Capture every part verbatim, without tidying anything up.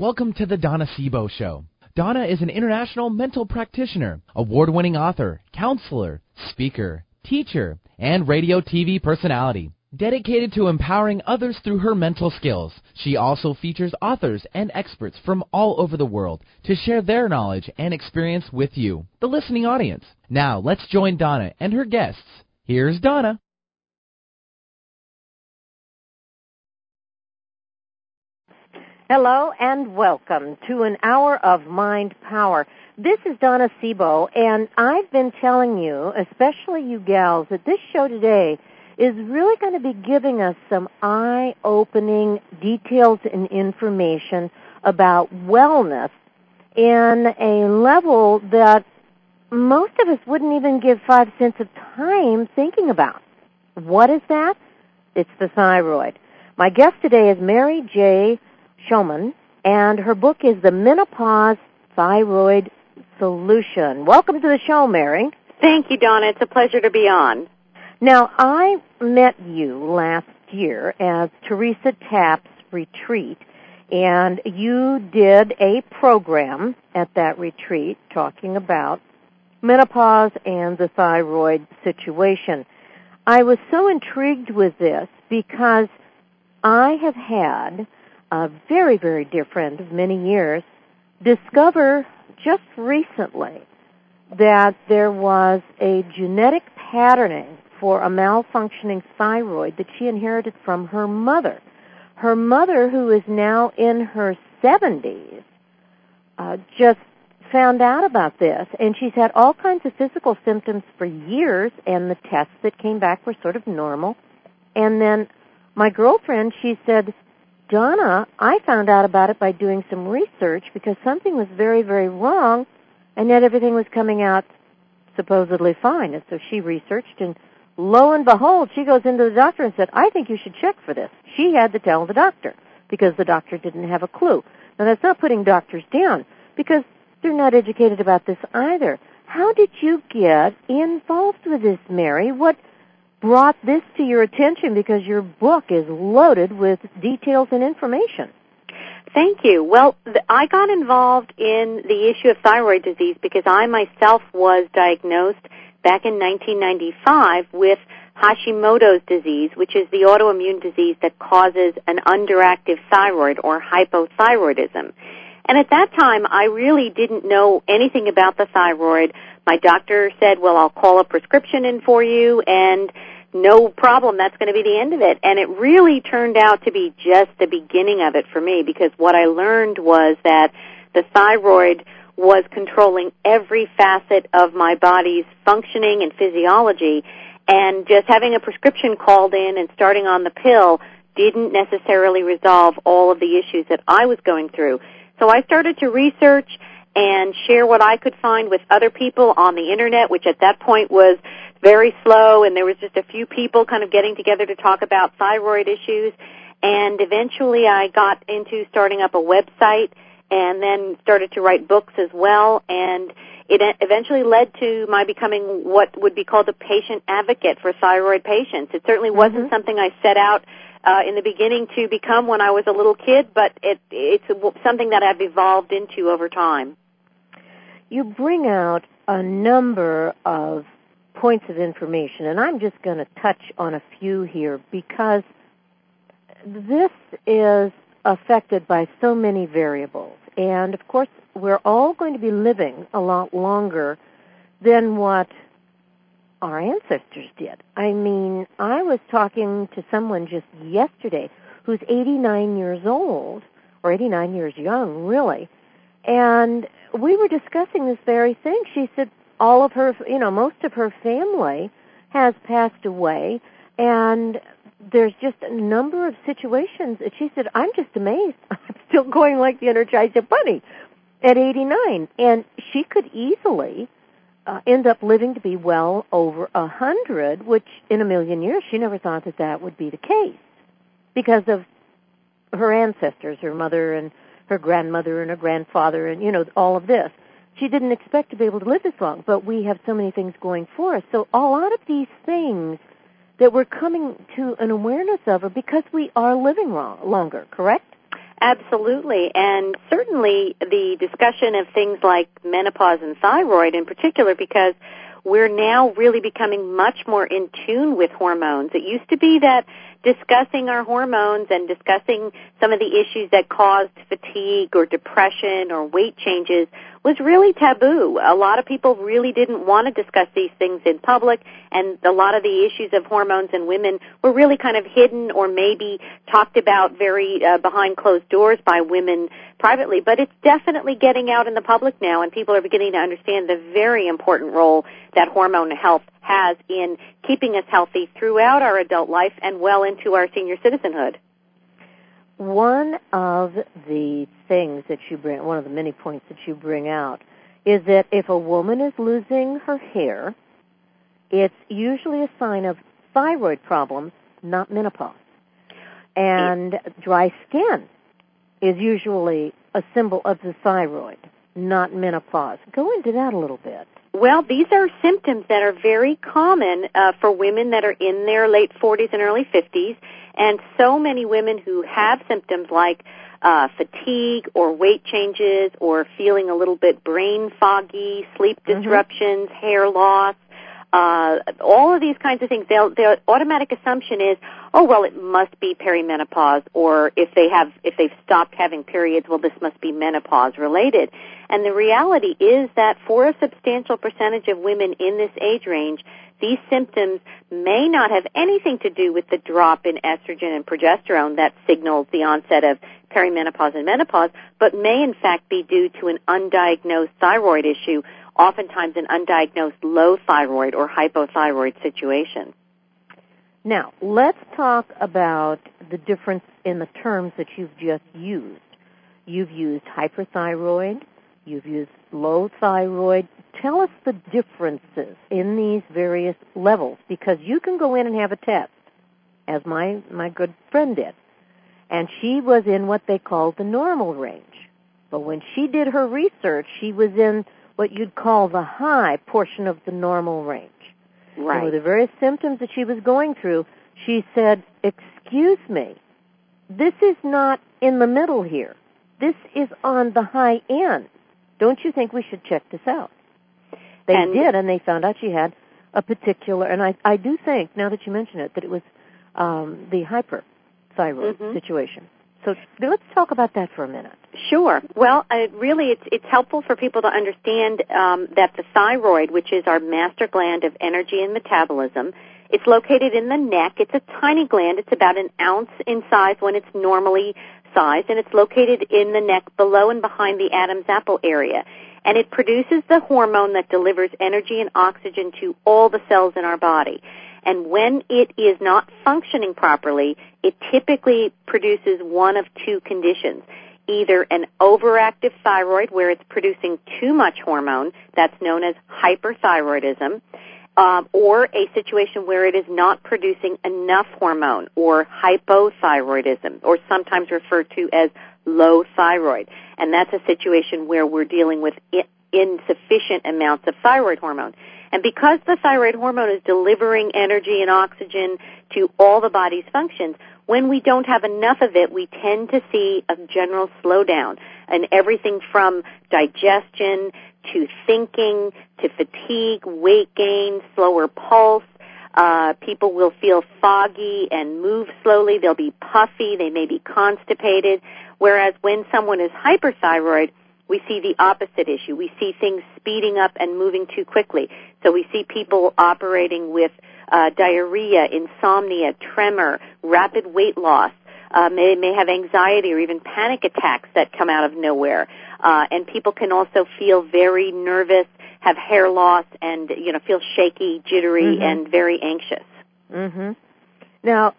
Welcome to the Donna Sebo Show. Donna is an international mental practitioner, award-winning author, counselor, speaker, teacher, and radio T V personality. Dedicated to empowering others through her mental skills, she also features authors and experts from all over the world to share their knowledge and experience with you, the listening audience. Now, let's join Donna and her guests. Here's Donna. Hello and welcome to an hour of Mind Power. This is Donna Sebo, and I've been telling you, especially you gals, that this show today is really going to be giving us some eye-opening details and information about wellness in a level that most of us wouldn't even give five cents of time thinking about. What is that? It's the thyroid. My guest today is Mary J. Shulman, and her book is The Menopause Thyroid Solution. Welcome to the show, Mary. Thank you, Donna. It's a pleasure to be on. Now, I met you last year as Teresa Tapp's retreat, and you did a program at that retreat talking about menopause and the thyroid situation. I was so intrigued with this because I have had a very, very dear friend of many years discover just recently that there was a genetic patterning for a malfunctioning thyroid that she inherited from her mother. Her mother, who is now in her seventies, uh, just found out about this, and she's had all kinds of physical symptoms for years, and the tests that came back were sort of normal. And then my girlfriend, she said, Donna, I found out about it by doing some research because something was very, very wrong, and yet everything was coming out supposedly fine. And so she researched, and lo and behold, she goes into the doctor and said, I think you should check for this. She had to tell the doctor because the doctor didn't have a clue. Now, that's not putting doctors down because they're not educated about this either. How did you get involved with this, Mary? What brought this to your attention, because your book is loaded with details and information? Thank you. Well, th- I got involved in the issue of thyroid disease because I myself was diagnosed back in nineteen ninety-five with Hashimoto's disease, which is the autoimmune disease that causes an underactive thyroid or hypothyroidism. And at that time, I really didn't know anything about the thyroid. My doctor said, well, I'll call a prescription in for you, and no problem, that's going to be the end of it. And it really turned out to be just the beginning of it for me, because what I learned was that the thyroid was controlling every facet of my body's functioning and physiology, and just having a prescription called in and starting on the pill didn't necessarily resolve all of the issues that I was going through. So I started to research and share what I could find with other people on the Internet, which at that point was very slow, and there was just a few people kind of getting together to talk about thyroid issues. And eventually I got into starting up a website and then started to write books as well, and it eventually led to my becoming what would be called a patient advocate for thyroid patients. It certainly wasn't mm-hmm. something I set out Uh, in the beginning to become when I was a little kid, but it, it's something that I've evolved into over time. You bring out a number of points of information, and I'm just going to touch on a few here because this is affected by so many variables. And, of course, we're all going to be living a lot longer than what our ancestors did. I mean, I was talking to someone just yesterday who's eighty-nine years old, or eighty-nine years young, really, and we were discussing this very thing. She said all of her, you know, most of her family has passed away, and there's just a number of situations. And she said, I'm just amazed. I'm still going like the Energizer Bunny at eighty-nine, and she could easily Uh, end up living to be well over a hundred, which in a million years she never thought that that would be the case because of her ancestors, her mother and her grandmother and her grandfather and, you know, all of this. She didn't expect to be able to live this long, but we have so many things going for us. So a lot of these things that we're coming to an awareness of are because we are living wrong, longer, correct? Absolutely, and certainly the discussion of things like menopause and thyroid in particular, because we're now really becoming much more in tune with hormones. It used to be that discussing our hormones and discussing some of the issues that caused fatigue or depression or weight changes was really taboo. A lot of people really didn't want to discuss these things in public, and a lot of the issues of hormones in women were really kind of hidden or maybe talked about very uh, behind closed doors by women privately. But it's definitely getting out in the public now, and people are beginning to understand the very important role that hormone health has in keeping us healthy throughout our adult life and well into our senior citizenhood. One of the things that you bring, one of the many points that you bring out, is that if a woman is losing her hair, it's usually a sign of thyroid problems, not menopause. And dry skin is usually a symbol of the thyroid, not menopause. Go into that a little bit. Well, these are symptoms that are very common uh, for women that are in their late forties and early fifties, and so many women who have symptoms like uh, fatigue or weight changes or feeling a little bit brain foggy, sleep disruptions, mm-hmm. hair loss, uh, all of these kinds of things. They'll, their automatic assumption is, oh, well, it must be perimenopause, or if they have, if they've stopped having periods, well, this must be menopause related. And the reality is that for a substantial percentage of women in this age range, these symptoms may not have anything to do with the drop in estrogen and progesterone that signals the onset of perimenopause and menopause, but may in fact be due to an undiagnosed thyroid issue, oftentimes an undiagnosed low thyroid or hypothyroid situation. Now, let's talk about the difference in the terms that you've just used. You've used hyperthyroid, you've used low thyroid. Tell us the differences in these various levels, because you can go in and have a test, as my, my good friend did, and she was in what they called the normal range. But when she did her research, she was in what you'd call the high portion of the normal range. Right. And with the various symptoms that she was going through, she said, excuse me, this is not in the middle here. This is on the high end. Don't you think we should check this out? They and did, and they found out she had a particular, and I, I do think, now that you mention it, that it was um, the hyperthyroid mm-hmm. situation. So let's talk about that for a minute. Sure. Well, uh, really, it's it's helpful for people to understand um, that the thyroid, which is our master gland of energy and metabolism, it's located in the neck. It's a tiny gland. It's about an ounce in size when it's normally sized, and it's located in the neck below and behind the Adam's apple area. And it produces the hormone that delivers energy and oxygen to all the cells in our body. And when it is not functioning properly, it typically produces one of two conditions. Either an overactive thyroid, where it's producing too much hormone, that's known as hyperthyroidism, um, or a situation where it is not producing enough hormone, or hypothyroidism, or sometimes referred to as low thyroid. And that's a situation where we're dealing with insufficient amounts of thyroid hormone. And because the thyroid hormone is delivering energy and oxygen to all the body's functions, when we don't have enough of it, we tend to see a general slowdown in everything from digestion to thinking to fatigue, weight gain, slower pulse. Uh, people will feel foggy and move slowly. They'll be puffy. They may be constipated. Whereas when someone is hyperthyroid, we see the opposite issue. We see things speeding up and moving too quickly. So we see people operating with uh, diarrhea, insomnia, tremor, rapid weight loss. Uh, they may have anxiety or even panic attacks that come out of nowhere. Uh, and people can also feel very nervous, have hair loss, and, you know, feel shaky, jittery, mm-hmm. and very anxious. Mm-hmm. Now,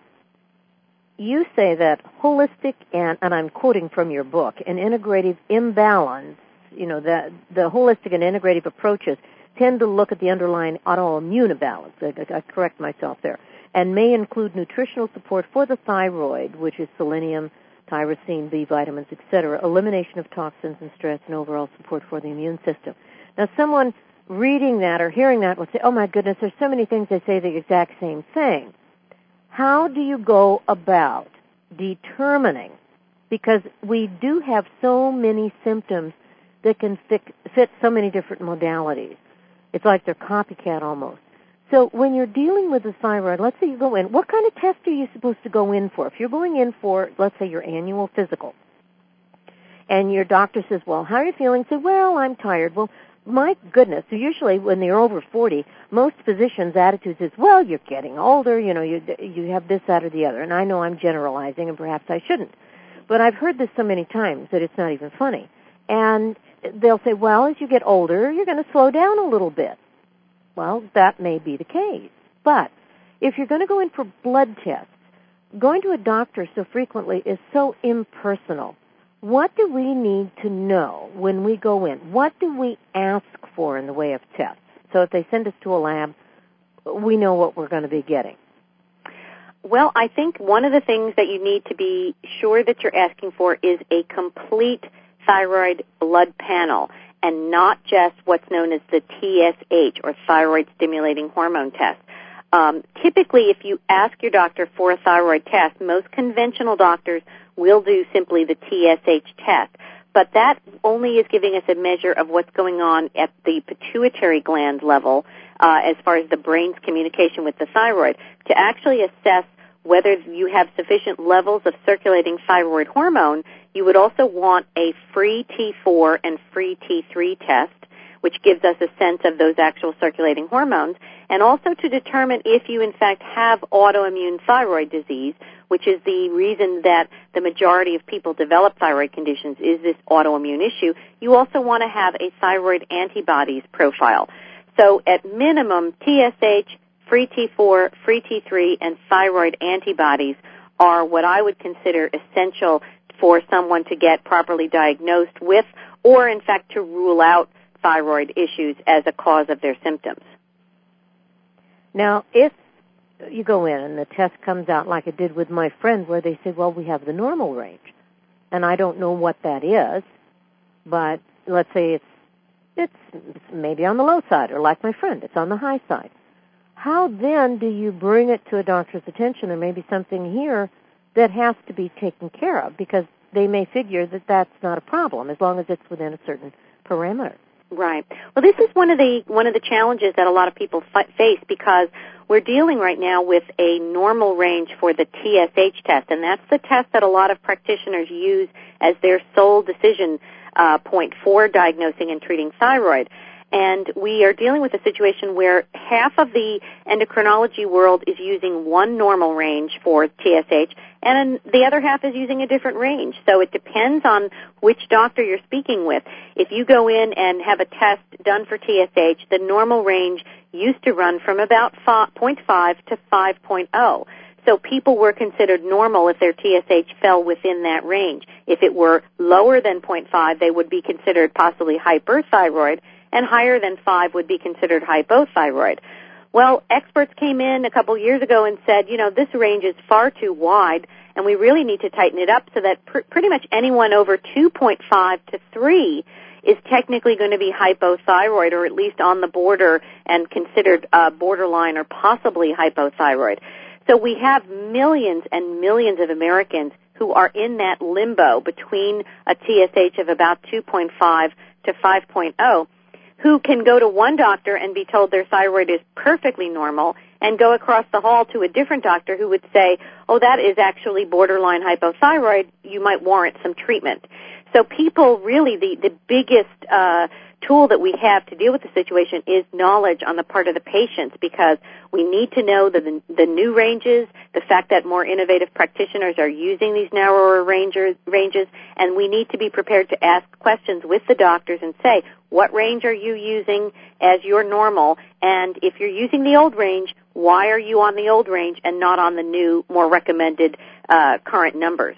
you say that holistic and, and I'm quoting from your book, an integrative imbalance, you know, that the holistic and integrative approaches tend to look at the underlying autoimmune imbalance. I, I correct myself there. And may include nutritional support for the thyroid, which is selenium, tyrosine, B vitamins, et cetera, elimination of toxins and stress, and overall support for the immune system. Now, someone reading that or hearing that will say, oh, my goodness, there's so many things they say the exact same thing. How do you go about determining because we do have so many symptoms that can fit, fit so many different modalities. It's like they're copycat almost. So when you're dealing with the thyroid, let's say you go in, what kind of test are you supposed to go in for? If you're going in for, let's say, your annual physical, and your doctor says, well, how are you feeling? Say, well, I'm tired. Well, my goodness. So usually when they're over forty, most physicians' attitudes is, well, you're getting older, you know, you you have this, that, or the other. And I know I'm generalizing, and perhaps I shouldn't. But I've heard this so many times that it's not even funny. And they'll say, well, as you get older, you're going to slow down a little bit. Well, that may be the case. But if you're going to go in for blood tests, going to a doctor so frequently is so impersonal. What do we need to know when we go in? What do we ask for in the way of tests? So if they send us to a lab, we know what we're going to be getting. Well, I think one of the things that you need to be sure that you're asking for is a complete thyroid blood panel, and not just what's known as the T S H, or thyroid stimulating hormone test. Um, typically, if you ask your doctor for a thyroid test, most conventional doctors will do simply the T S H test. But that only is giving us a measure of what's going on at the pituitary gland level uh, as far as the brain's communication with the thyroid. To actually assess whether you have sufficient levels of circulating thyroid hormone, you would also want a free T four and free T three test, which gives us a sense of those actual circulating hormones, and also to determine if you in fact have autoimmune thyroid disease, which is the reason that the majority of people develop thyroid conditions, is this autoimmune issue. You also want to have a thyroid antibodies profile. So at minimum, T S H, free T four, free T three, and thyroid antibodies are what I would consider essential for someone to get properly diagnosed with, or in fact to rule out thyroid issues as a cause of their symptoms. Now, if you go in and the test comes out like it did with my friend, where they say, well, we have the normal range, and I don't know what that is, but let's say it's it's maybe on the low side, or like my friend, it's on the high side. How then do you bring it to a doctor's attention, or maybe something here that has to be taken care of, because they may figure that that's not a problem as long as it's within a certain parameter? Right. Well, this is one of the one of the challenges that a lot of people f- face, because we're dealing right now with a normal range for the T S H test, and that's the test that a lot of practitioners use as their sole decision uh, point for diagnosing and treating thyroid. And we are dealing with a situation where half of the endocrinology world is using one normal range for T S H, and the other half is using a different range. So it depends on which doctor you're speaking with. If you go in and have a test done for T S H, the normal range used to run from about zero point five to five point zero. So people were considered normal if their T S H fell within that range. If it were lower than zero point five, they would be considered possibly hyperthyroid, and higher than five would be considered hypothyroid. Well, experts came in a couple years ago and said, you know, this range is far too wide, and we really need to tighten it up so that pr- pretty much anyone over two point five to three is technically going to be hypothyroid, or at least on the border and considered uh, borderline or possibly hypothyroid. So we have millions and millions of Americans who are in that limbo between a T S H of about two point five to five point zero, who can go to one doctor and be told their thyroid is perfectly normal, and go across the hall to a different doctor who would say, oh, that is actually borderline hypothyroid, you might warrant some treatment. So people really, the, the biggest uh, tool that we have to deal with the situation is knowledge on the part of the patients, because we need to know the, the, the new ranges, the fact that more innovative practitioners are using these narrower ranges, ranges, and we need to be prepared to ask questions with the doctors and say, what range are you using as your normal? And if you're using the old range, why are you on the old range and not on the new, more recommended uh, current numbers?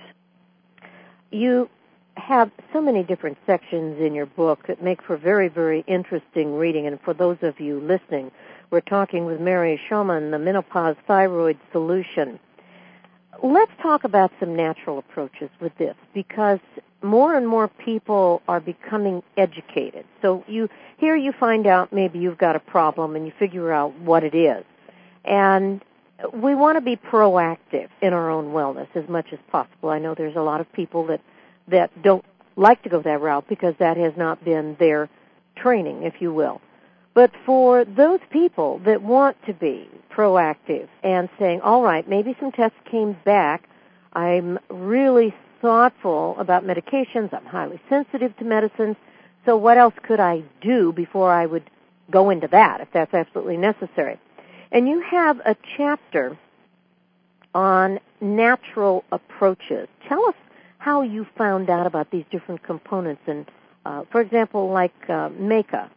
You have so many different sections in your book that make for very, very interesting reading. And for those of you listening, we're talking with Mary Shulman, the Menopause Thyroid Solution. Let's talk about some natural approaches with this, because more and more people are becoming educated. So you here you find out maybe you've got a problem and you figure out what it is. And we want to be proactive in our own wellness as much as possible. I know there's a lot of people that, that don't like to go that route because that has not been their training, if you will. But for those people that want to be proactive and saying, all right, maybe some tests came back, I'm really thoughtful about medications, I'm highly sensitive to medicines, so what else could I do before I would go into that, if that's absolutely necessary? And you have a chapter on natural approaches. Tell us how you found out about these different components, and, uh, for example, like uh, Maca.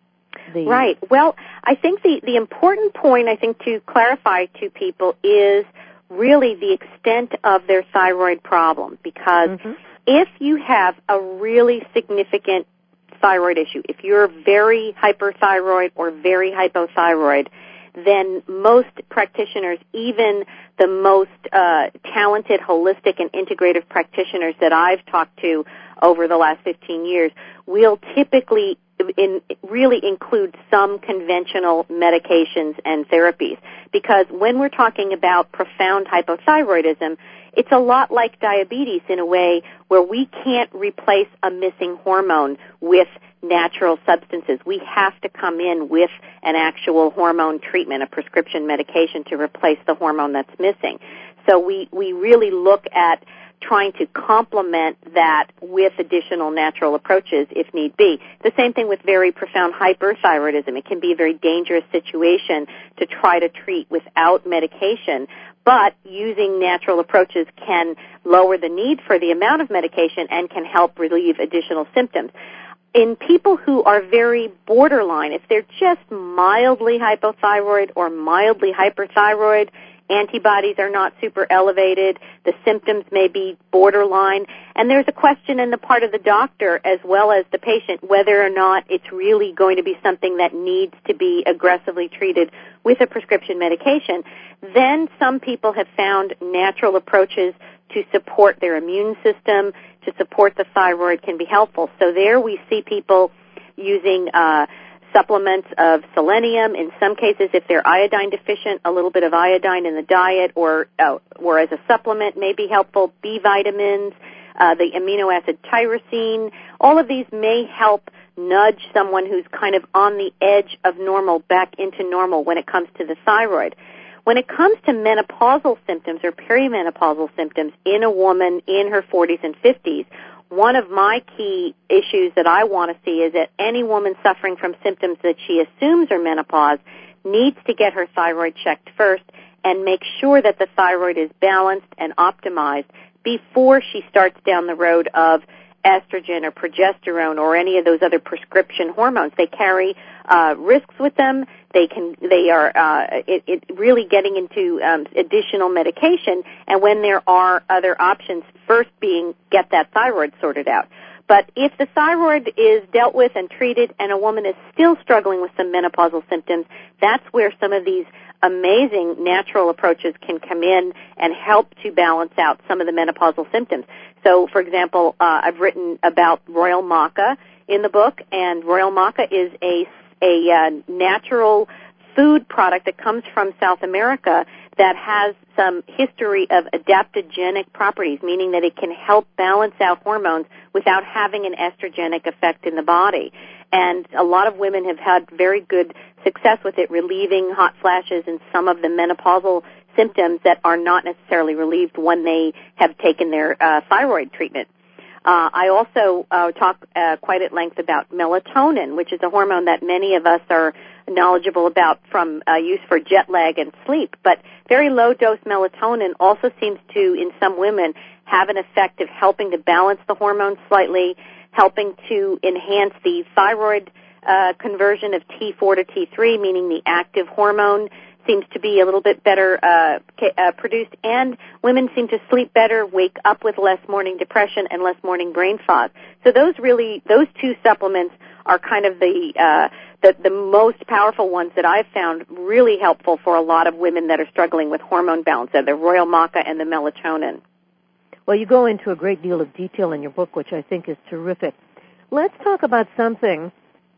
The right. Well, I think the, the important point, I think, to clarify to people is really the extent of their thyroid problem, because mm-hmm. if you have a really significant thyroid issue, if you're very hyperthyroid or very hypothyroid, then most practitioners, even the most uh, talented, holistic, and integrative practitioners that I've talked to over the last fifteen years, will typically in, really include some conventional medications and therapies. Because when we're talking about profound hypothyroidism, it's a lot like diabetes in a way where we can't replace a missing hormone with natural substances. We have to come in with an actual hormone treatment, a prescription medication to replace the hormone that's missing. So we, we really look at trying to complement that with additional natural approaches if need be. The same thing with very profound hyperthyroidism. It can be a very dangerous situation to try to treat without medication, but using natural approaches can lower the need for the amount of medication and can help relieve additional symptoms. In people who are very borderline, if they're just mildly hypothyroid or mildly hyperthyroid, antibodies are not super elevated, the symptoms may be borderline, and there's a question in the part of the doctor as well as the patient whether or not it's really going to be something that needs to be aggressively treated with a prescription medication. Then some people have found natural approaches to support their immune system, to support the thyroid can be helpful. So there we see people using uh supplements of selenium. In some cases, if they're iodine deficient, a little bit of iodine in the diet or uh, or as a supplement may be helpful. B vitamins, uh, the amino acid tyrosine, all of these may help nudge someone who's kind of on the edge of normal back into normal when it comes to the thyroid. When it comes to menopausal symptoms or perimenopausal symptoms in a woman in her forties and fifties, one of my key issues that I want to see is that any woman suffering from symptoms that she assumes are menopause needs to get her thyroid checked first and make sure that the thyroid is balanced and optimized before she starts down the road of estrogen or progesterone or any of those other prescription hormones. They carry uh, risks with them. They can, they are, uh, it, it really getting into um, additional medication. And when there are other options, first being get that thyroid sorted out. But if the thyroid is dealt with and treated, and a woman is still struggling with some menopausal symptoms, that's where some of these amazing natural approaches can come in and help to balance out some of the menopausal symptoms. So, for example, uh, I've written about Royal Maca in the book, and Royal Maca is a a uh, natural food product that comes from South America that has some history of adaptogenic properties, meaning that it can help balance out hormones without having an estrogenic effect in the body. And a lot of women have had very good success with it, relieving hot flashes and some of the menopausal symptoms that are not necessarily relieved when they have taken their uh, thyroid treatment. Uh, I also uh, talk uh, quite at length about melatonin, which is a hormone that many of us are knowledgeable about from uh, use for jet lag and sleep. But very low-dose melatonin also seems to, in some women, have an effect of helping to balance the hormones slightly, helping to enhance the thyroid uh, conversion of T four to T three, meaning the active hormone seems to be a little bit better uh, uh, produced, and women seem to sleep better, wake up with less morning depression and less morning brain fog. So those really, those two supplements are kind of the uh, the, the most powerful ones that I've found really helpful for a lot of women that are struggling with hormone balance, the Royal Maca and the melatonin. Well, you go into a great deal of detail in your book, which I think is terrific. Let's talk about something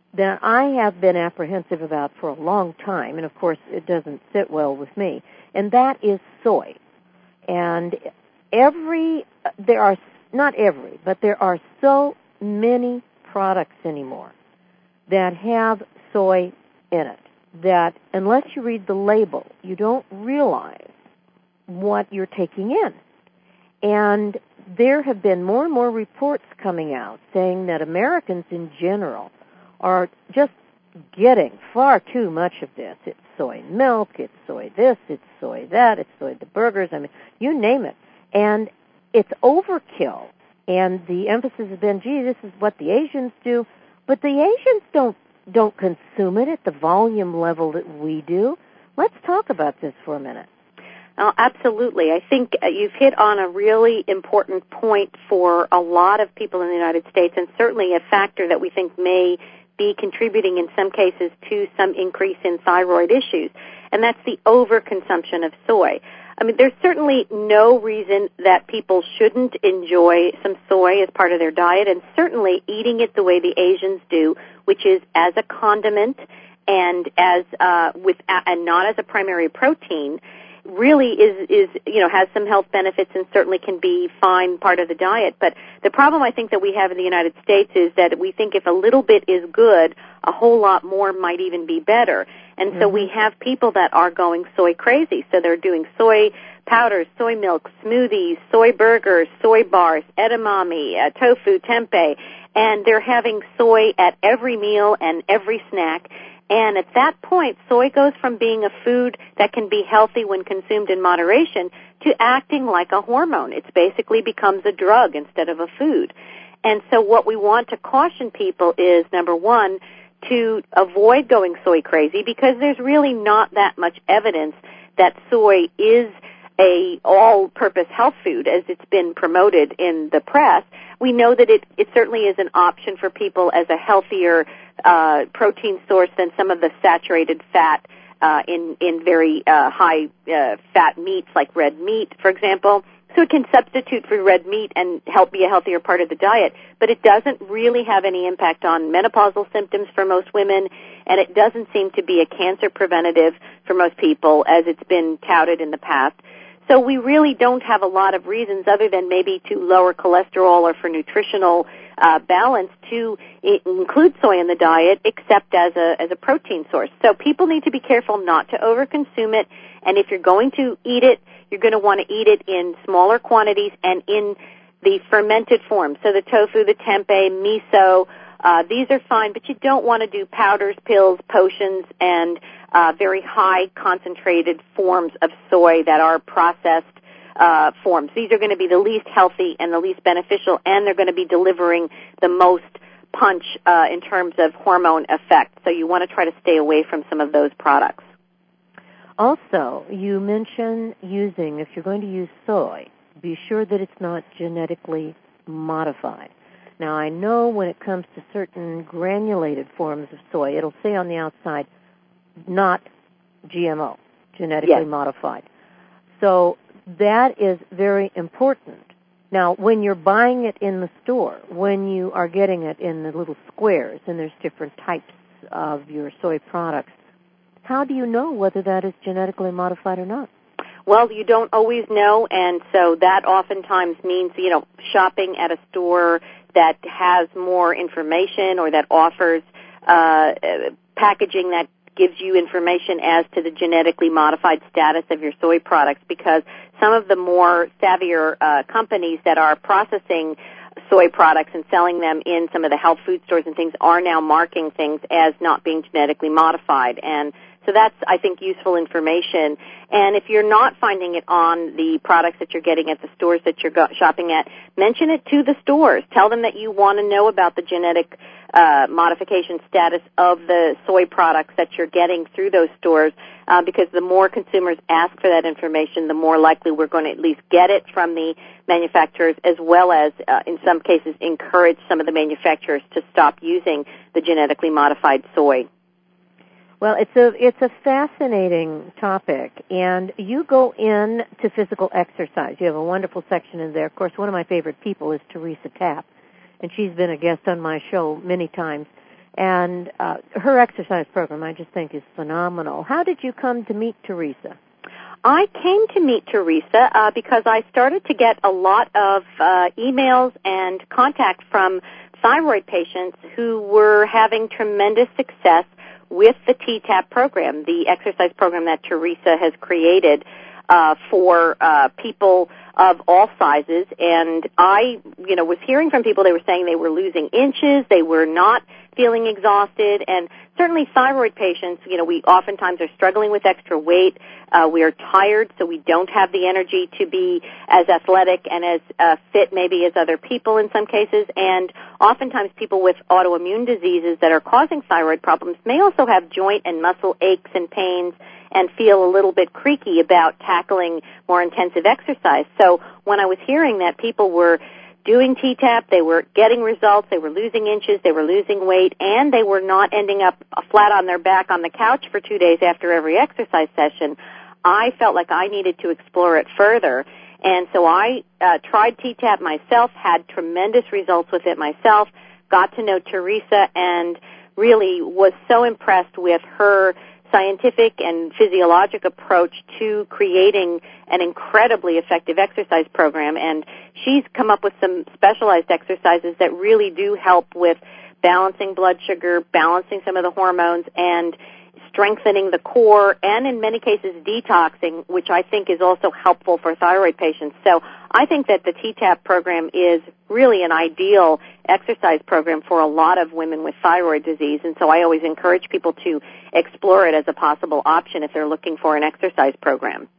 that I have been apprehensive about for a long time, and of course it doesn't sit well with me, and that is soy. And every, there are, not every, but there are so many products anymore that have soy in it that unless you read the label, you don't realize what you're taking in. And there have been more and more reports coming out saying that Americans in general are just getting far too much of this. It's soy milk, it's soy this, it's soy that, it's soy the burgers, I mean, you name it. And it's overkill. And the emphasis has been, gee, this is what the Asians do. But the Asians don't don't consume it at the volume level that we do. Let's talk about this for a minute. Oh, absolutely. I think you've hit on a really important point for a lot of people in the United States, and certainly a factor that we think may be contributing in some cases to some increase in thyroid issues, and that's the overconsumption of soy. I mean, there's certainly no reason that people shouldn't enjoy some soy as part of their diet, and certainly eating it the way the Asians do, which is as a condiment and as uh, with and not as a primary protein, really is is you know has some health benefits and certainly can be fine part of the diet. But the problem I think that we have in the United States is that we think if a little bit is good, a whole lot more might even be better. And mm-hmm. so we have people that are going soy crazy. So they're doing soy powders, soy milk, smoothies, soy burgers, soy bars, edamame, uh, tofu, tempeh, and they're having soy at every meal and every snack. And at that point, soy goes from being a food that can be healthy when consumed in moderation to acting like a hormone. It basically becomes a drug instead of a food. And so what we want to caution people is, number one, to avoid going soy crazy, because there's really not that much evidence that soy is a all-purpose health food as it's been promoted in the press. We know that it, it certainly is an option for people as a healthier uh, protein source than some of the saturated fat uh, in, in very uh, high uh, fat meats like red meat, for example. So it can substitute for red meat and help be a healthier part of the diet, but it doesn't really have any impact on menopausal symptoms for most women, and it doesn't seem to be a cancer preventative for most people as it's been touted in the past. So we really don't have a lot of reasons other than maybe to lower cholesterol or for nutritional uh, balance to I- include soy in the diet, except as a as a protein source. So people need to be careful not to overconsume it, and if you're going to eat it, you're going to want to eat it in smaller quantities and in the fermented form. So the tofu, the tempeh, miso, uh, these are fine, but you don't want to do powders, pills, potions, and uh, very high concentrated forms of soy that are processed uh, forms. These are going to be the least healthy and the least beneficial, and they're going to be delivering the most punch uh, in terms of hormone effect. So you want to try to stay away from some of those products. Also, you mentioned using, if you're going to use soy, be sure that it's not genetically modified. Now, I know when it comes to certain granulated forms of soy, it'll say on the outside, not G M O, genetically yes. modified. So that is very important. Now, when you're buying it in the store, when you are getting it in the little squares, and there's different types of your soy products, how do you know whether that is genetically modified or not? Well, you don't always know, and so that oftentimes means, you know, shopping at a store that has more information or that offers uh, packaging that gives you information as to the genetically modified status of your soy products, because some of the more savvier uh, companies that are processing soy products and selling them in some of the health food stores and things are now marking things as not being genetically modified. And so that's, I think, useful information. And if you're not finding it on the products that you're getting at the stores that you're go- shopping at, mention it to the stores. Tell them that you want to know about the genetic uh, modification status of the soy products that you're getting through those stores, uh, because the more consumers ask for that information, the more likely we're going to at least get it from the manufacturers, as well as, uh, in some cases, encourage some of the manufacturers to stop using the genetically modified soy. Well, it's a it's a fascinating topic, and you go in to physical exercise. You have a wonderful section in there. Of course, one of my favorite people is Teresa Tapp, and she's been a guest on my show many times. And uh, her exercise program, I just think, is phenomenal. How did you come to meet Teresa? I came to meet Teresa uh, because I started to get a lot of uh, emails and contact from thyroid patients who were having tremendous success with the T TAP program, the exercise program that Teresa has created uh, for uh, people of all sizes. And I, you know, was hearing from people, they were saying they were losing inches, they were not feeling exhausted, and certainly thyroid patients, you know, we oftentimes are struggling with extra weight. Uh, we are tired, so we don't have the energy to be as athletic and as uh, fit maybe as other people in some cases. And oftentimes people with autoimmune diseases that are causing thyroid problems may also have joint and muscle aches and pains and feel a little bit creaky about tackling more intensive exercise. So when I was hearing that people were doing T TAP, they were getting results, they were losing inches, they were losing weight, and they were not ending up flat on their back on the couch for two days after every exercise session, I felt like I needed to explore it further. And so I uh, tried T TAP myself, had tremendous results with it myself, got to know Teresa, and really was so impressed with her scientific and physiologic approach to creating an incredibly effective exercise program. And she's come up with some specialized exercises that really do help with balancing blood sugar, balancing some of the hormones, and strengthening the core, and in many cases detoxing, which I think is also helpful for thyroid patients. So I think that the T TAP program is really an ideal exercise program for a lot of women with thyroid disease, and so I always encourage people to explore it as a possible option if they're looking for an exercise program.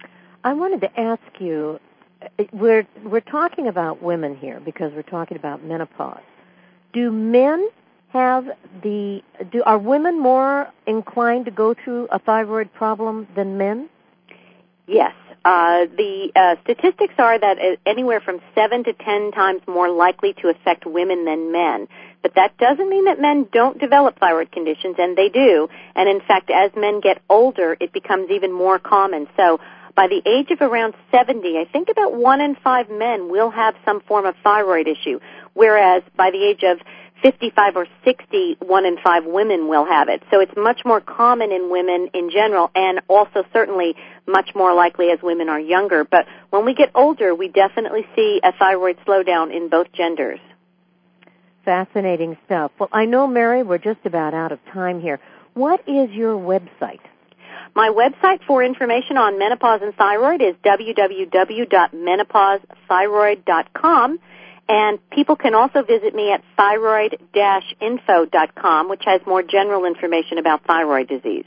I wanted to ask you, we're we're talking about women here because we're talking about menopause. Do men have the, do are women more inclined to go through a thyroid problem than men? Yes. Uh, the uh, statistics are that anywhere from seven to ten times more likely to affect women than men. But that doesn't mean that men don't develop thyroid conditions, and they do. And in fact, as men get older, it becomes even more common. So by the age of around seventy, I think about one in five men will have some form of thyroid issue, whereas by the age of fifty-five or sixty, one in five women will have it. So it's much more common in women in general, and also certainly much more likely as women are younger. But when we get older, we definitely see a thyroid slowdown in both genders. Fascinating stuff. Well, I know, Mary, we're just about out of time here. What is your website? My website for information on menopause and thyroid is w w w dot menopause thyroid dot com. And people can also visit me at thyroid dash info dot com, which has more general information about thyroid disease.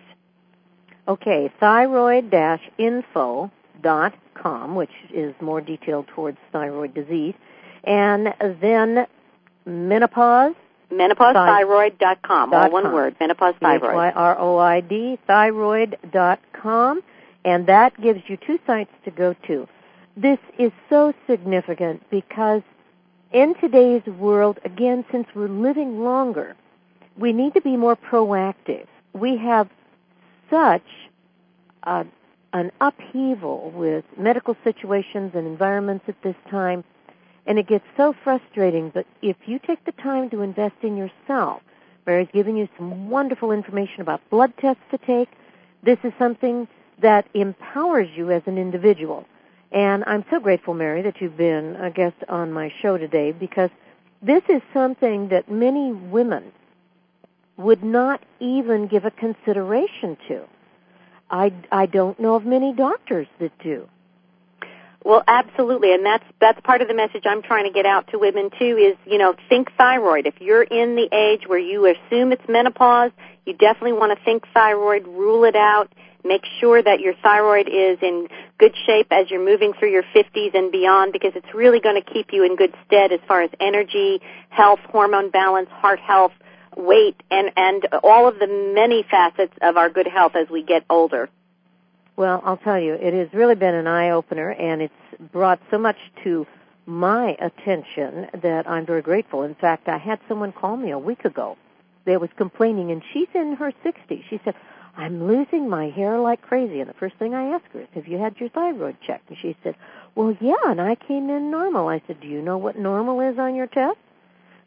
Okay, thyroid dash info dot com, which is more detailed towards thyroid disease. And then menopause? menopause thyroid dot com, all one com. word, menopause thyroid. H Y R O I D, thyroid dot com. And that gives you two sites to go to. This is so significant because in today's world, again, since we're living longer, we need to be more proactive. We have such uh, an upheaval with medical situations and environments at this time, and it gets so frustrating. But if you take the time to invest in yourself, Mary's giving you some wonderful information about blood tests to take. This is something that empowers you as an individual. And I'm so grateful, Mary, that you've been a guest on my show today, because this is something that many women would not even give a consideration to. I, I don't know of many doctors that do. Well, absolutely, and that's that's part of the message I'm trying to get out to women, too, is, you know, think thyroid. If you're in the age where you assume it's menopause, you definitely want to think thyroid, rule it out. Make sure that your thyroid is in good shape as you're moving through your fifties and beyond, because it's really going to keep you in good stead as far as energy, health, hormone balance, heart health, weight, and, and all of the many facets of our good health as we get older. Well, I'll tell you, it has really been an eye-opener, and it's brought so much to my attention that I'm very grateful. In fact, I had someone call me a week ago that was complaining, and she's in her sixties. She said, I'm losing my hair like crazy. And the first thing I asked her is, have you had your thyroid checked? And she said, well, yeah, and I came in normal. I said, do you know what normal is on your test?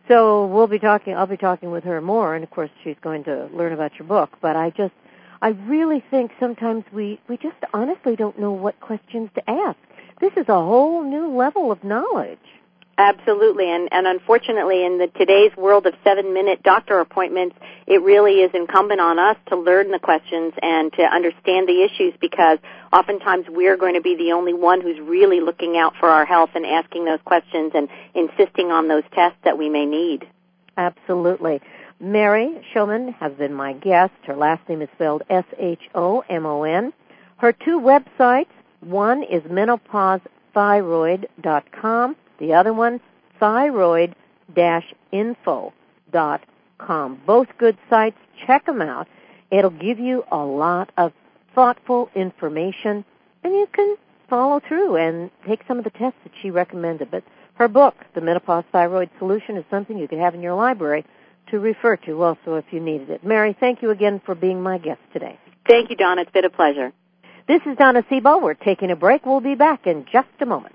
So we'll be talking, I'll be talking with her more, and of course she's going to learn about your book, but I just, I really think sometimes we, we just honestly don't know what questions to ask. This is a whole new level of knowledge. Absolutely, and, and unfortunately in the today's world of seven-minute doctor appointments, it really is incumbent on us to learn the questions and to understand the issues, because oftentimes we're going to be the only one who's really looking out for our health and asking those questions and insisting on those tests that we may need. Absolutely. Mary Shomon has been my guest. Her last name is spelled S H O M O N. Her two websites, one is menopause thyroid dot com. The other one, thyroid dash info dot com. Both good sites. Check them out. It'll give you a lot of thoughtful information, and you can follow through and take some of the tests that she recommended. But her book, The Menopause Thyroid Solution, is something you could have in your library to refer to also if you needed it. Mary, thank you again for being my guest today. Thank you, Donna. It's been a pleasure. This is Donna Sebo. We're taking a break. We'll be back in just a moment.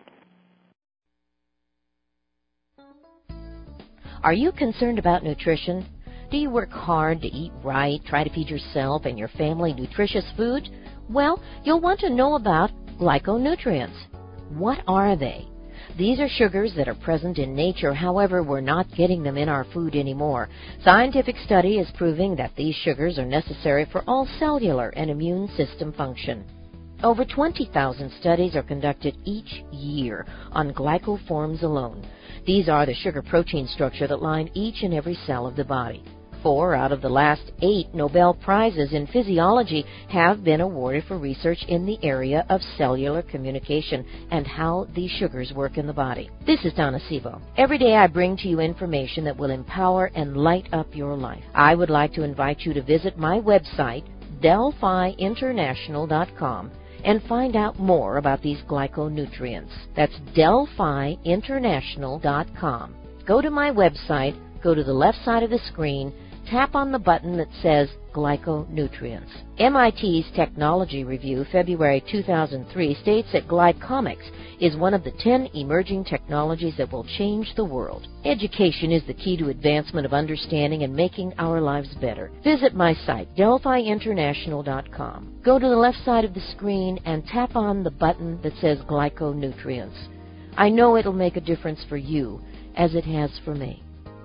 Are you concerned about nutrition? Do you work hard to eat right, try to feed yourself and your family nutritious food? Well, you'll want to know about glyconutrients. What are they? These are sugars that are present in nature, however, we're not getting them in our food anymore. Scientific study is proving that these sugars are necessary for all cellular and immune system function. Over twenty thousand studies are conducted each year on glycoforms alone. These are the sugar-protein structure that line each and every cell of the body. Four out of the last eight Nobel Prizes in physiology have been awarded for research in the area of cellular communication and how these sugars work in the body. This is Donna Sebo. Every day I bring to you information that will empower and light up your life. I would like to invite you to visit my website, Delphi International dot com, and find out more about these glyconutrients. That's Delphi International dot com. Go to my website, go to the left side of the screen, tap on the button that says Glyconutrients. M I T's Technology Review, February two thousand three, states that glycomics is one of the ten emerging technologies that will change the world. Education is the key to advancement of understanding and making our lives better. Visit my site, Delphi International dot com. Go to the left side of the screen and tap on the button that says Glyconutrients. I know it'll make a difference for you, as it has for me.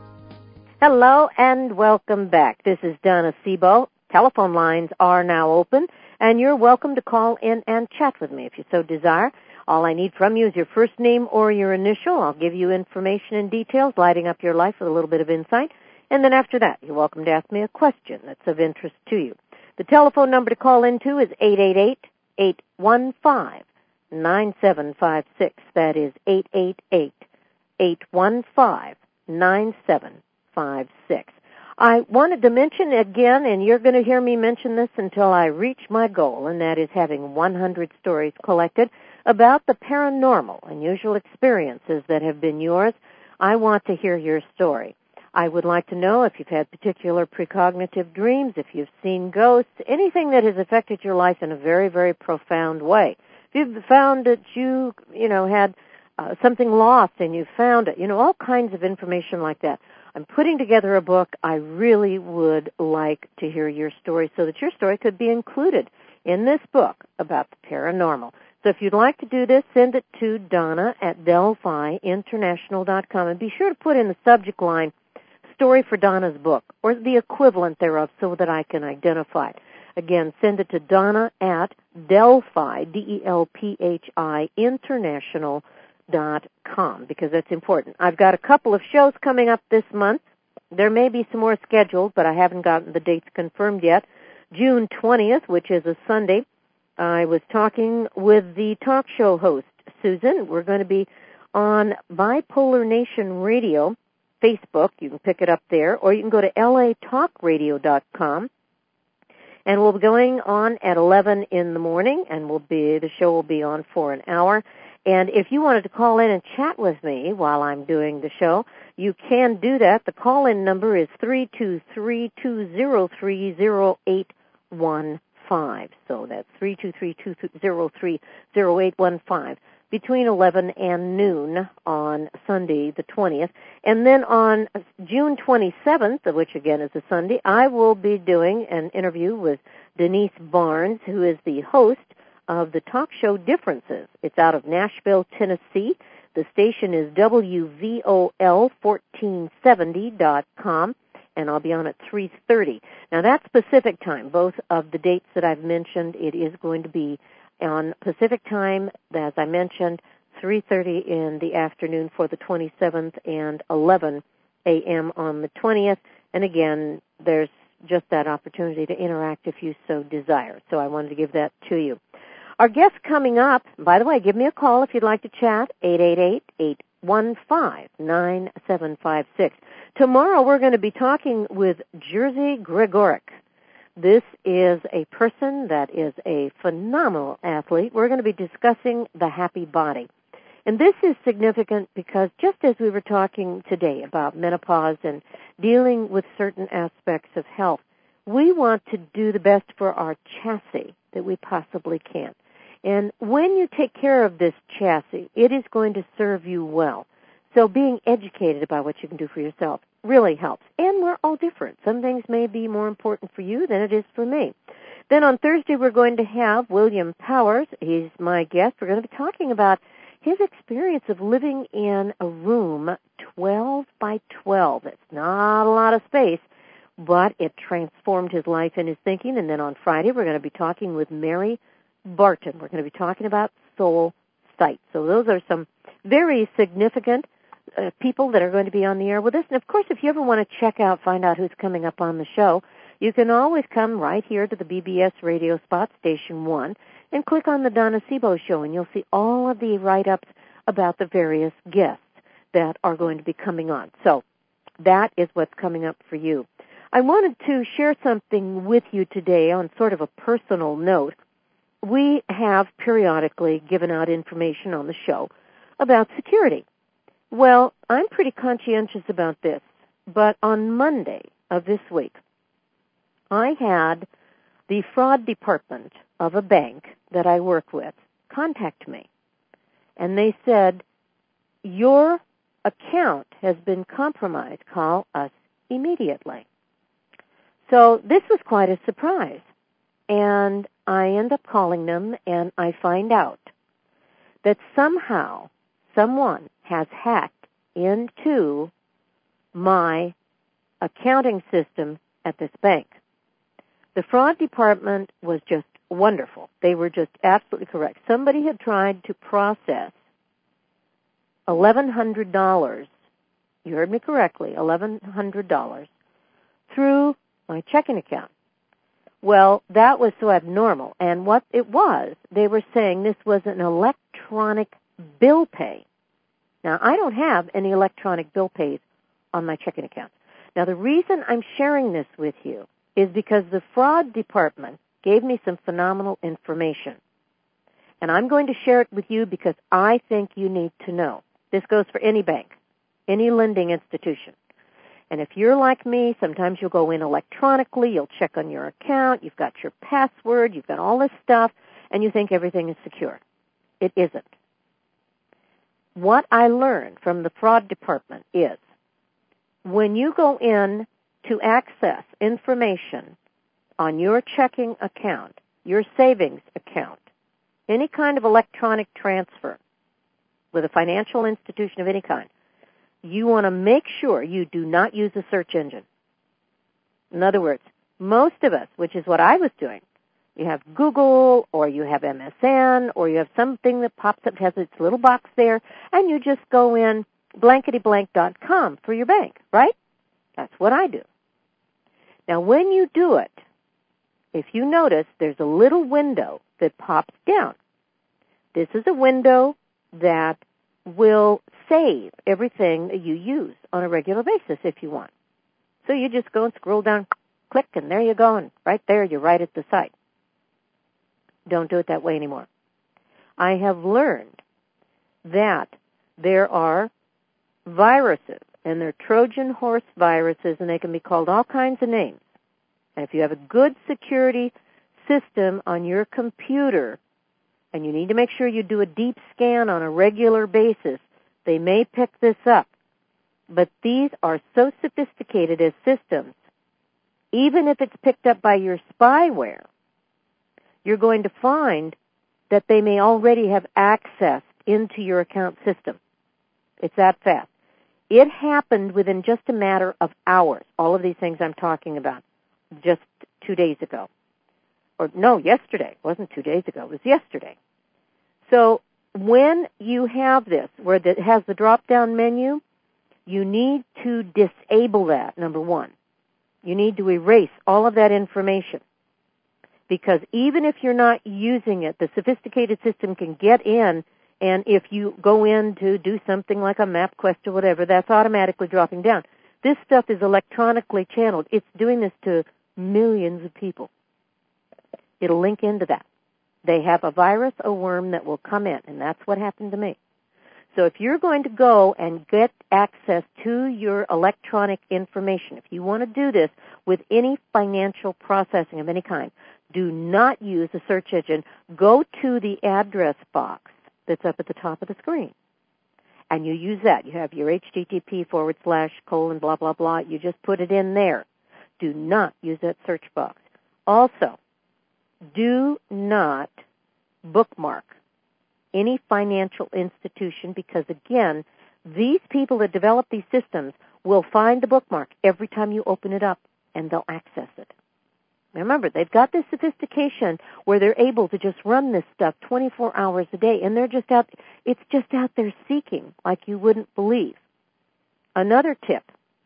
Hello and welcome back. This is Donna Sebo. Telephone lines are now open, and you're welcome to call in and chat with me if you so desire. All I need from you is your first name or your initial. I'll give you information and details, lighting up your life with a little bit of insight. And then after that, you're welcome to ask me a question that's of interest to you. The telephone number to call into is eight eight eight, eight one five, nine seven five six. That is eight eight eight, eight one five, nine seven five six. I wanted to mention again, and you're going to hear me mention this until I reach my goal, and that is having one hundred stories collected about the paranormal, unusual experiences that have been yours. I want to hear your story. I would like to know if you've had particular precognitive dreams, if you've seen ghosts, anything that has affected your life in a very, very profound way. If you've found that you, you know, had uh, something lost and you found it, you know, all kinds of information like that. I'm putting together a book. I really would like to hear your story so that your story could be included in this book about the paranormal. So if you'd like to do this, send it to Donna at Delphi International dot com, and be sure to put in the subject line, Story for Donna's Book, or the equivalent thereof, so that I can identify it. Again, send it to Donna at Delphi, D E L P H I, International dot com, because that's important. I've got a couple of shows coming up this month. There may be some more scheduled, but I haven't gotten the dates confirmed yet. June twentieth, which is a Sunday, I was talking with the talk show host, Susan. We're going to be on Bipolar Nation Radio, Facebook. You can pick it up there, or you can go to L A talk radio dot com. And we'll be going on at eleven in the morning, and we'll be the show will be on for an hour. And if you wanted to call in and chat with me while I'm doing the show, you can do that. The call-in number is three two three, two zero three, zero eight one five. So that's three two three, two zero three, zero eight one five. between eleven and noon on Sunday the twentieth. And then on June twenty-seventh, which again is a Sunday, I will be doing an interview with Denise Barnes, who is the host of the talk show Differences. It's out of Nashville, Tennessee. The station is W V O L fourteen seventy dot com, and I'll be on at three thirty. Now, that's Pacific time. Both of the dates that I've mentioned, it is going to be on Pacific time, as I mentioned, three thirty in the afternoon for the twenty-seventh and eleven a.m. on the twentieth. And again, there's just that opportunity to interact if you so desire. So I wanted to give that to you. Our guest coming up, by the way, give me a call if you'd like to chat, eight eight eight, eight one five, nine seven five six. Tomorrow we're going to be talking with Jerzy Gregorek. This is a person that is a phenomenal athlete. We're going to be discussing the happy body. And this is significant because just as we were talking today about menopause and dealing with certain aspects of health, we want to do the best for our chassis that we possibly can. And when you take care of this chassis, it is going to serve you well. So being educated about what you can do for yourself really helps. And we're all different. Some things may be more important for you than it is for me. Then on Thursday, we're going to have William Powers. He's my guest. We're going to be talking about his experience of living in a room twelve by twelve. It's not a lot of space, but it transformed his life and his thinking. And then on Friday, we're going to be talking with Mary Barton. We're going to be talking about soul sight. So those are some very significant uh, people that are going to be on the air with us. And, of course, if you ever want to check out, find out who's coming up on the show, you can always come right here to the B B S radio spot, Station one, and click on the Donna Sebo Show, and you'll see all of the write-ups about the various guests that are going to be coming on. So that is what's coming up for you. I wanted to share something with you today on sort of a personal note. We have periodically given out information on the show about security. Well, I'm pretty conscientious about this, but on Monday of this week, I had the fraud department of a bank that I work with contact me, and they said, your account has been compromised. Call us immediately. So this was quite a surprise, and I end up calling them, and I find out that somehow someone has hacked into my accounting system at this bank. The fraud department was just wonderful. They were just absolutely correct. Somebody had tried to process eleven hundred dollars, you heard me correctly, eleven hundred dollars, through my checking account. Well, that was so abnormal. And what it was, they were saying this was an electronic bill pay. Now, I don't have any electronic bill pays on my checking account. Now, the reason I'm sharing this with you is because the fraud department gave me some phenomenal information. And I'm going to share it with you because I think you need to know. This goes for any bank, any lending institution. And if you're like me, sometimes you'll go in electronically, you'll check on your account, you've got your password, you've got all this stuff, and you think everything is secure. It isn't. What I learned from the fraud department is when you go in to access information on your checking account, your savings account, any kind of electronic transfer with a financial institution of any kind, you want to make sure you do not use a search engine. In other words, most of us, which is what I was doing, you have Google or you have M S N or you have something that pops up, has its little box there, and you just go in blankety blank dot com for your bank, right? That's what I do. Now, when you do it, if you notice, there's a little window that pops down. This is a window that will save everything that you use on a regular basis if you want. So you just go and scroll down, click, and there you go, and right there you're right at the site. Don't do it that way anymore. I have learned that there are viruses, and they're Trojan horse viruses, and they can be called all kinds of names. And if you have a good security system on your computer, and you need to make sure you do a deep scan on a regular basis, they may pick this up. But these are so sophisticated as systems, even if it's picked up by your spyware, you're going to find that they may already have access into your account system. It's that fast. It happened within just a matter of hours, all of these things I'm talking about, just two days ago. Or no, yesterday. It wasn't two days ago. It was yesterday. So when you have this, where it has the drop-down menu, you need to disable that, number one. You need to erase all of that information. Because even if you're not using it, the sophisticated system can get in, and if you go in to do something like a MapQuest or whatever, that's automatically dropping down. This stuff is electronically channeled. It's doing this to millions of people. It'll link into that. They have a virus, a worm that will come in, and that's what happened to me. So if you're going to go and get access to your electronic information, if you want to do this with any financial processing of any kind, do not use a search engine. Go to the address box that's up at the top of the screen, and you use that. You have your H T T P forward slash colon blah, blah, blah. You just put it in there. Do not use that search box. Also, do not bookmark any financial institution because, again, these people that develop these systems will find the bookmark every time you open it up, and they'll access it. Remember, they've got this sophistication where they're able to just run this stuff twenty-four hours a day, and they're just out, it's just out there seeking like you wouldn't believe. Another tip,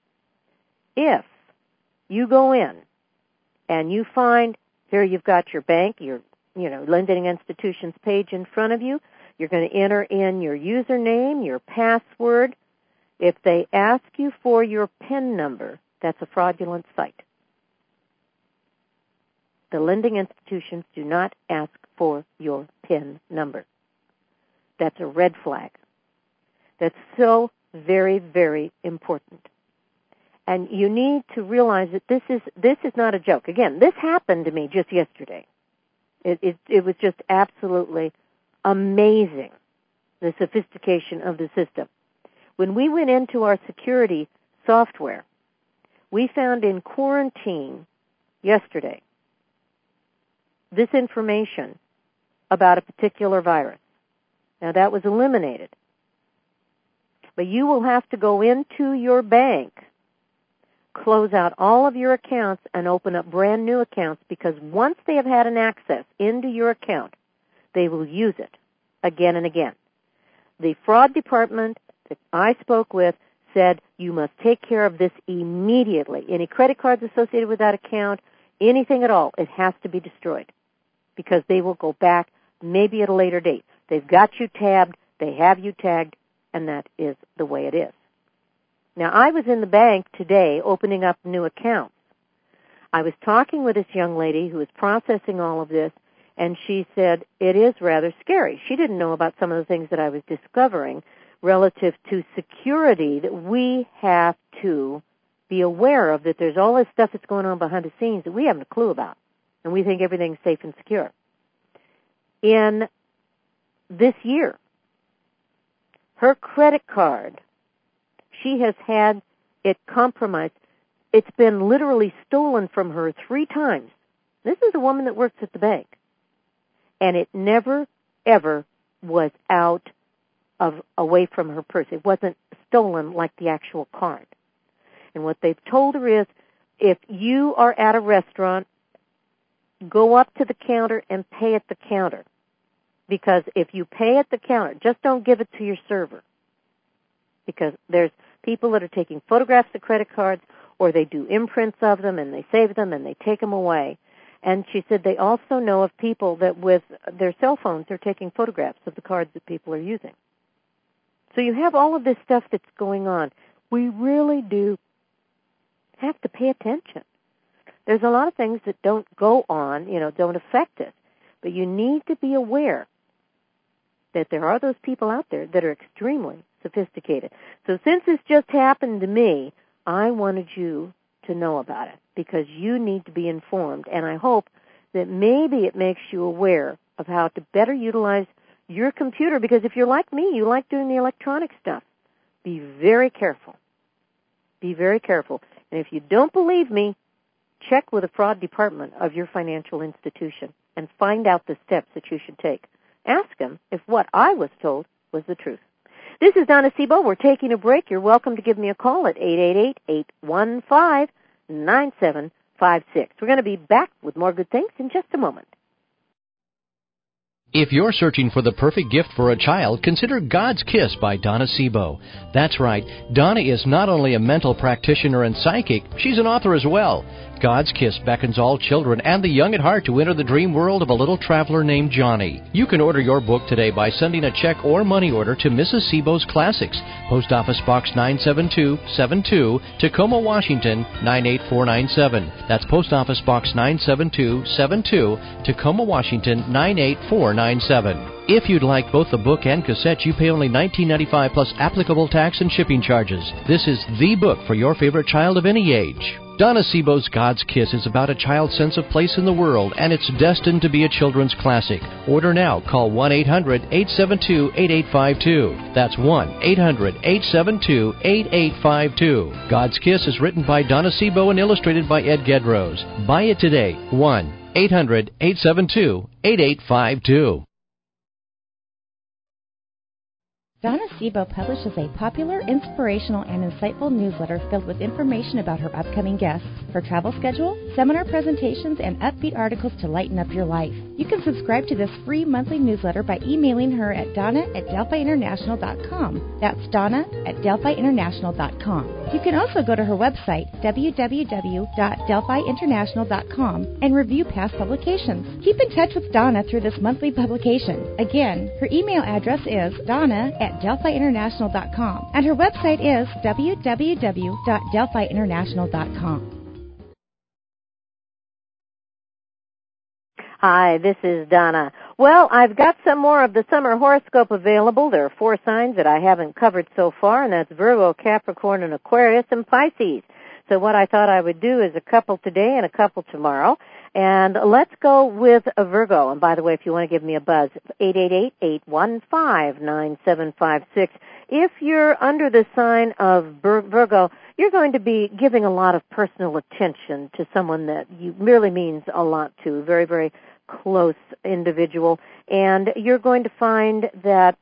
if you go in and you find, here you've got your bank, your you know, lending institution's page in front of you, you're going to enter in your username, your password. If they ask you for your PIN number, that's a fraudulent site. The lending institutions do not ask for your PIN number. That's a red flag. That's so very, very important. And you need to realize that this is this is not a joke. Again, this happened to me just yesterday. It, it, it was just absolutely amazing, the sophistication of the system. When we went into our security software, we found in quarantine yesterday this information about a particular virus. Now, that was eliminated. But you will have to go into your bank, close out all of your accounts, and open up brand new accounts, because once they have had an access into your account, they will use it again and again. The fraud department that I spoke with said you must take care of this immediately. Any credit cards associated with that account, anything at all, it has to be destroyed, because they will go back maybe at a later date. They've got you tabbed, they have you tagged, and that is the way it is. Now, I was in the bank today opening up new accounts. I was talking with this young lady who was processing all of this, and she said it is rather scary. She didn't know about some of the things that I was discovering relative to security that we have to be aware of, that there's all this stuff that's going on behind the scenes that we haven't a clue about, and we think everything's safe and secure. In this year, her credit card, she has had it compromised. It's been literally stolen from her three times. This is a woman that works at the bank. And it never, ever was out of away from her purse. It wasn't stolen like the actual card. And what they've told her is, if you are at a restaurant, go up to the counter and pay at the counter. Because if you pay at the counter, just don't give it to your server. Because there's people that are taking photographs of credit cards, or they do imprints of them and they save them and they take them away. And she said they also know of people that with their cell phones are taking photographs of the cards that people are using. So you have all of this stuff that's going on. We really do have to pay attention. There's a lot of things that don't go on, you know, don't affect us. But you need to be aware that there are those people out there that are extremely sophisticated. So since this just happened to me, I wanted you to know about it, because you need to be informed, and I hope that maybe it makes you aware of how to better utilize your computer, because if you're like me, you like doing the electronic stuff. Be very careful. Be very careful. And if you don't believe me, check with the fraud department of your financial institution and find out the steps that you should take. Ask them if what I was told was the truth. This is Donna Sebo. We're taking a break. You're welcome to give me a call at eight eight eight, eight one five, nine seven five six. We're going to be back with more good things in just a moment. If you're searching for the perfect gift for a child, consider God's Kiss by Donna Sebo. That's right, Donna is not only a mental practitioner and psychic, she's an author as well. God's Kiss beckons all children and the young at heart to enter the dream world of a little traveler named Johnny. You can order your book today by sending a check or money order to Missus Sebo's Classics, Post Office Box nine seven two seven two, Tacoma, Washington nine eight four nine seven. That's Post Office Box nine seven two seven two, Tacoma, Washington nine eight four nine seven. If you'd like both the book and cassette, you pay only nineteen ninety-five dollars plus applicable tax and shipping charges. This is the book for your favorite child of any age. Donna Sebo's God's Kiss is about a child's sense of place in the world, and it's destined to be a children's classic. Order now. Call one eight hundred, eight seven two, eight eight five two. That's one eight hundred, eight seven two, eight eight five two. God's Kiss is written by Donna Sebo and illustrated by Ed Gedrose. Buy it today. one eight hundred, eight seven two, eight eight five two. Donna Sebo publishes a popular, inspirational, and insightful newsletter filled with information about her upcoming guests, her travel schedule, seminar presentations, and upbeat articles to lighten up your life. You can subscribe to this free monthly newsletter by emailing her at donna at delphi international dot com. That's donna at delphi international dot com. You can also go to her website, w w w dot delphi international dot com, and review past publications. Keep in touch with Donna through this monthly publication. Again, her email address is donna at delphi international dot com, and her website is w w w dot delphi international dot com. Hi, this is Donna. Well, I've got some more of the summer horoscope available. There are four signs that I haven't covered so far, and that's Virgo, Capricorn, and Aquarius, and Pisces. So what I thought I would do is a couple today and a couple tomorrow. And let's go with a Virgo. And by the way, if you want to give me a buzz, eight eight eight, eight one five, nine seven five six. If you're under the sign of Virgo, you're going to be giving a lot of personal attention to someone that you really means a lot to, very, very close individual. And you're going to find that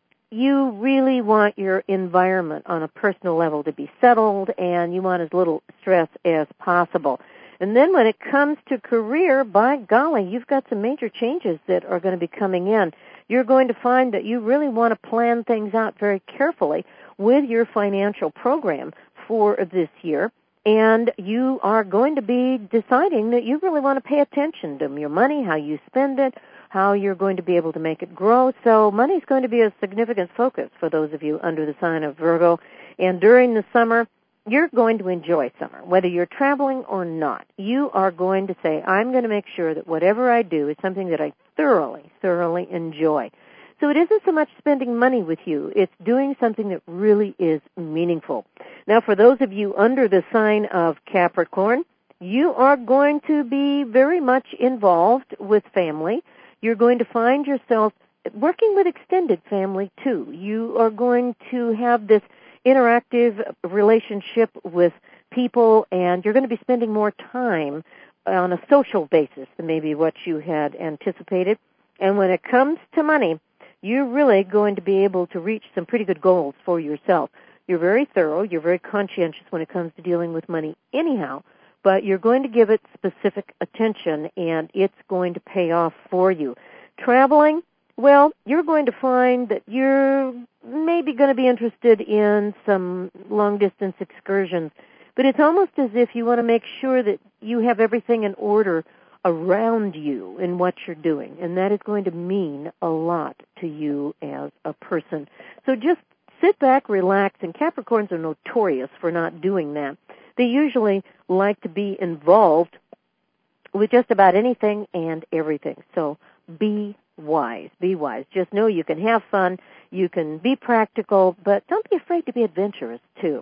you really want your environment on a personal level to be settled, and you want as little stress as possible. And then when it comes to career, by golly, you've got some major changes that are going to be coming in. You're going to find that you really want to plan things out very carefully with your financial program for this year. And you are going to be deciding that you really want to pay attention to your money, how you spend it, how you're going to be able to make it grow. So money's going to be a significant focus for those of you under the sign of Virgo. And during the summer, you're going to enjoy summer, whether you're traveling or not. You are going to say, I'm going to make sure that whatever I do is something that I thoroughly, thoroughly enjoy. So it isn't so much spending money with you. It's doing something that really is meaningful. Now, for those of you under the sign of Capricorn, you are going to be very much involved with family. You're going to find yourself working with extended family, too. You are going to have this interactive relationship with people, and you're going to be spending more time on a social basis than maybe what you had anticipated. And when it comes to money, you're really going to be able to reach some pretty good goals for yourself. You're very thorough. You're very conscientious when it comes to dealing with money anyhow, but you're going to give it specific attention, and it's going to pay off for you. Traveling, well, you're going to find that you're maybe going to be interested in some long-distance excursions, but it's almost as if you want to make sure that you have everything in order around you in what you're doing, and that is going to mean a lot to you as a person. So just sit back, relax, and Capricorns are notorious for not doing that. They usually like to be involved with just about anything and everything. So be wise. Be wise. Just know you can have fun, you can be practical, but don't be afraid to be adventurous, too.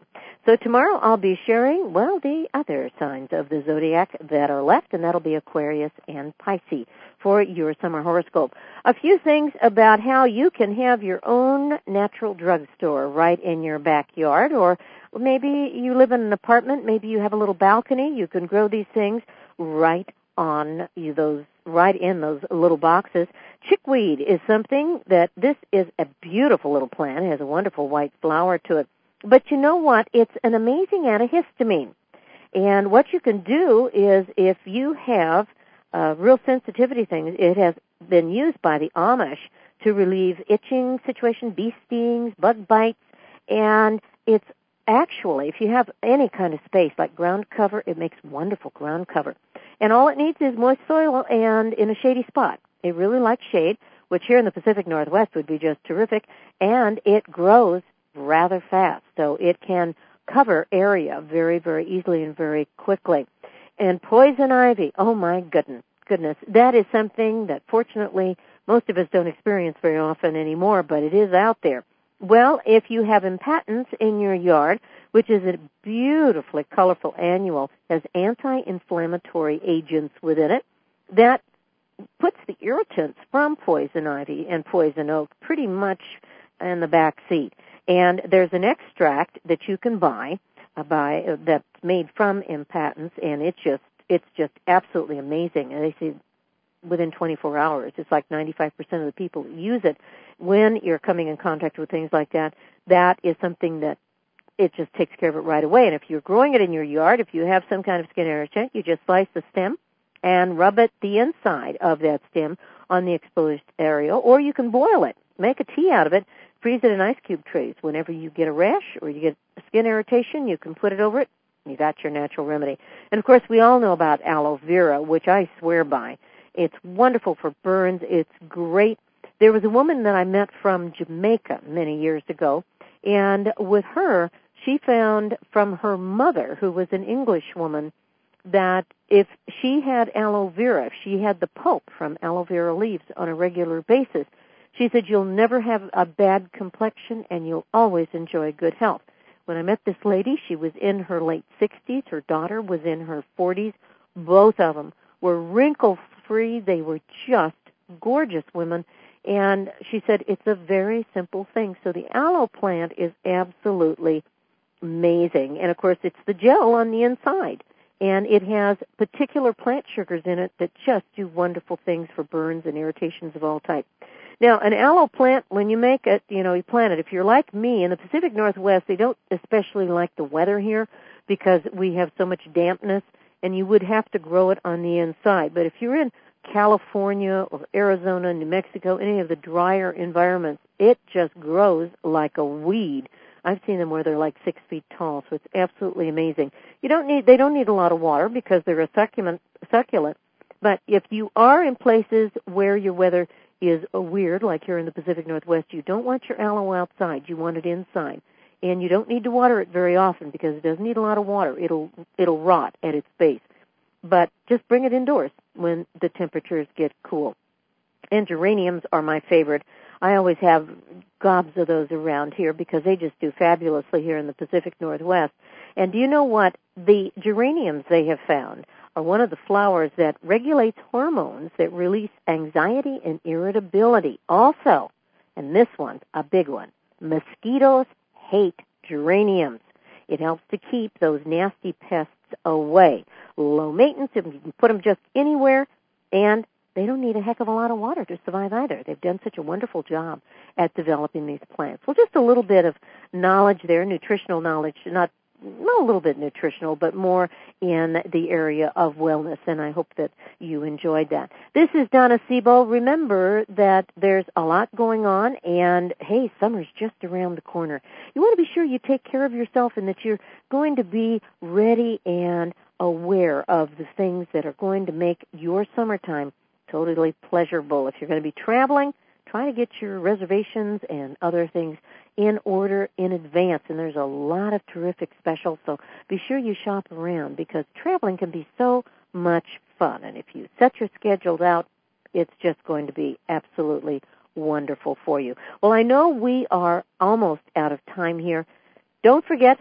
So tomorrow I'll be sharing, well, the other signs of the zodiac that are left, and that'll be Aquarius and Pisces for your summer horoscope. A few things about how you can have your own natural drugstore right in your backyard, or maybe you live in an apartment, maybe you have a little balcony. You can grow these things right on those, right in those little boxes. Chickweed is something that this is a beautiful little plant. It has a wonderful white flower to it. But you know what? It's an amazing antihistamine. And what you can do is if you have uh, real sensitivity things, it has been used by the Amish to relieve itching situations, bee stings, bug bites, and it's actually, if you have any kind of space like ground cover, it makes wonderful ground cover. And all it needs is moist soil and in a shady spot. It really likes shade, which here in the Pacific Northwest would be just terrific, and it grows rather fast, so it can cover area very, very easily and very quickly. And poison ivy, oh my goodness, goodness, that is something that fortunately most of us don't experience very often anymore, but it is out there. Well, if you have impotence in your yard, which is a beautifully colorful annual, has anti-inflammatory agents within it, that puts the irritants from poison ivy and poison oak pretty much in the back seat. And there's an extract that you can buy, uh, buy uh, that's made from impotence, and it's just it's just absolutely amazing. And they say within twenty-four hours, it's like ninety-five percent of the people use it. When you're coming in contact with things like that, that is something that it just takes care of it right away. And if you're growing it in your yard, if you have some kind of skin irritant, you just slice the stem and rub it the inside of that stem on the exposed area, or you can boil it, make a tea out of it. Freeze it in ice cube trays. Whenever you get a rash or you get skin irritation, you can put it over it. You got your natural remedy. And, of course, we all know about aloe vera, which I swear by. It's wonderful for burns. It's great. There was a woman that I met from Jamaica many years ago, and with her, she found from her mother, who was an English woman, that if she had aloe vera, if she had the pulp from aloe vera leaves on a regular basis, she said, you'll never have a bad complexion and you'll always enjoy good health. When I met this lady, she was in her late sixties. Her daughter was in her forties. Both of them were wrinkle-free. They were just gorgeous women. And she said, it's a very simple thing. So the aloe plant is absolutely amazing. And, of course, it's the gel on the inside. And it has particular plant sugars in it that just do wonderful things for burns and irritations of all types. Now, an aloe plant, when you make it, you know, you plant it. If you're like me, in the Pacific Northwest, they don't especially like the weather here because we have so much dampness, and you would have to grow it on the inside. But if you're in California or Arizona, New Mexico, any of the drier environments, it just grows like a weed. I've seen them where they're like six feet tall, so it's absolutely amazing. You don't need, they don't need a lot of water because they're a succulent, succulent. But if you are in places where your weather is weird, like here in the Pacific Northwest, you don't want your aloe outside. You want it inside. And you don't need to water it very often because it doesn't need a lot of water. It'll it'll rot at its base. But just bring it indoors when the temperatures get cool. And geraniums are my favorite. I always have gobs of those around here because they just do fabulously here in the Pacific Northwest. And do you know what? The geraniums they have found are one of the flowers that regulates hormones that release anxiety and irritability. Also, and this one's a big one, mosquitoes hate geraniums. It helps to keep those nasty pests away. Low maintenance, you can put them just anywhere, and they don't need a heck of a lot of water to survive either. They've done such a wonderful job at developing these plants. Well, just a little bit of knowledge there, nutritional knowledge, not not a little bit nutritional, but more in the area of wellness, and I hope that you enjoyed that. This is Donna Sebo. Remember that there's a lot going on, and, hey, summer's just around the corner. You want to be sure you take care of yourself and that you're going to be ready and aware of the things that are going to make your summertime totally pleasurable. If you're going to be traveling, try to get your reservations and other things in order in advance. And there's a lot of terrific specials, so be sure you shop around because traveling can be so much fun. And if you set your schedules out, it's just going to be absolutely wonderful for you. Well, I know we are almost out of time here. Don't forget,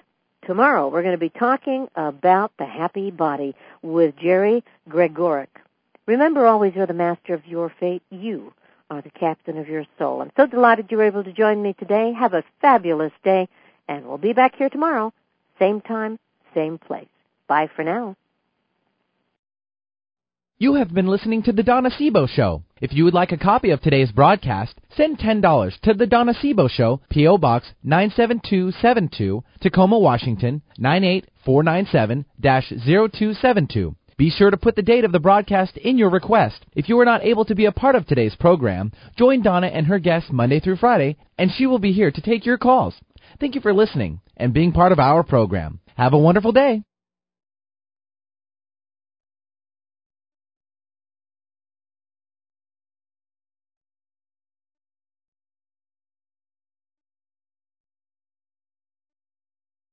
tomorrow we're going to be talking about the happy body with Jerry Gregorek. Remember always, you're the master of your fate. You are the captain of your soul. I'm so delighted you were able to join me today. Have a fabulous day, and we'll be back here tomorrow, same time, same place. Bye for now. You have been listening to The Donna Sebo Show. If you would like a copy of today's broadcast, send ten dollars to The Donna Sebo Show, P O. Box nine seven two seven two, Tacoma, Washington, nine eight four nine seven dash zero two seven two. Be sure to put the date of the broadcast in your request. If you are not able to be a part of today's program, join Donna and her guests Monday through Friday, and she will be here to take your calls. Thank you for listening and being part of our program. Have a wonderful day.